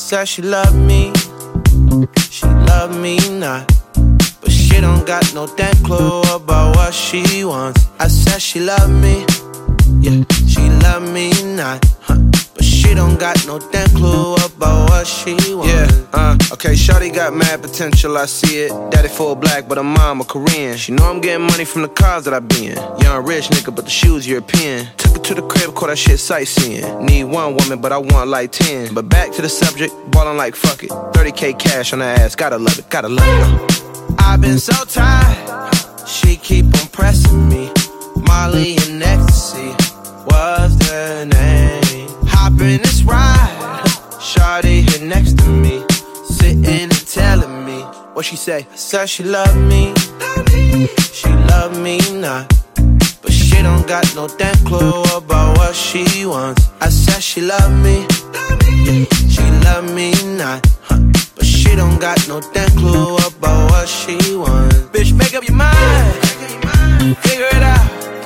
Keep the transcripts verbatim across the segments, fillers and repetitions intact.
said she loved me, she loved me not. But she don't got no damn clue about what she wants. I said she loved me, yeah, she loved me not, huh. But she don't got no damn clue about what she wants. Yeah, uh, okay, shawty got mad potential, I see it. Daddy full black, but her mom a Korean. She know I'm getting money from the cars that I be in. Young rich nigga, but the shoes European. Took her to the crib, caught that shit sightseeing. Need one woman, but I want like ten. But back to the subject, ballin' like fuck it. thirty K cash on her ass, gotta love it, gotta love it. I've been so tired, she keep on pressing me. Molly and ecstasy was the name. Hop in this ride, shawty here next to me, sitting and telling me what she say. I said she loved me, she loved me not. But she don't got no damn clue about what she wants. I said she loved me, yeah, she loved me not, huh. But she don't got no damn clue about what she wants. Bitch, make up your mind, figure it out.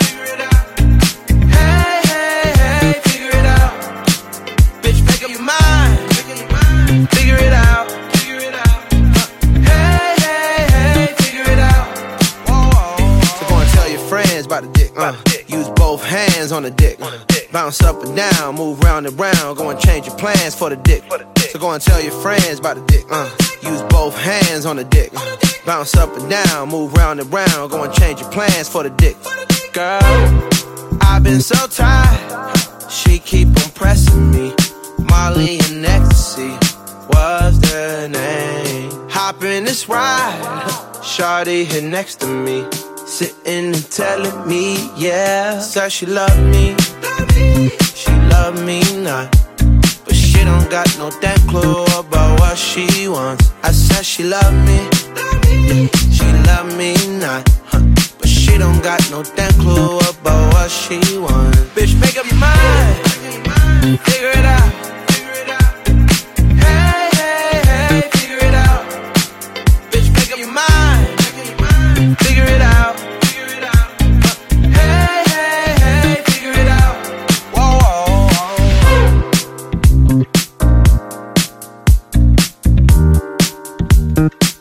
Hey, hey, hey, figure it out. Bitch, make up your mind, figure it out. Hey, hey, hey, figure it out. So go and tell your friends about the dick, uh. Use both hands on the dick, uh. Bounce up and down, move round and round. Go and change your plans for the dick. So go and tell your friends about the dick, uh. Use both hands on the dick, uh. Bounce up and down, move round and round. Go and change your plans for the dick. Girl, I've been so tired, she keep on pressing me. Molly and ecstasy was the name. Hop in this ride, shawty here next to me, sitting and telling me, yeah. Said she loved me, she loved me not. But she don't got no damn clue about what she wants. I said she loved me, yeah, she loved me not, huh. But she don't got no damn clue about what she wants. Bitch, make up your mind, figure it out. Hey, hey, hey, figure it out. Bitch, make up your mind, figure it out. Hey, hey, hey, figure it out. Whoa, whoa, whoa.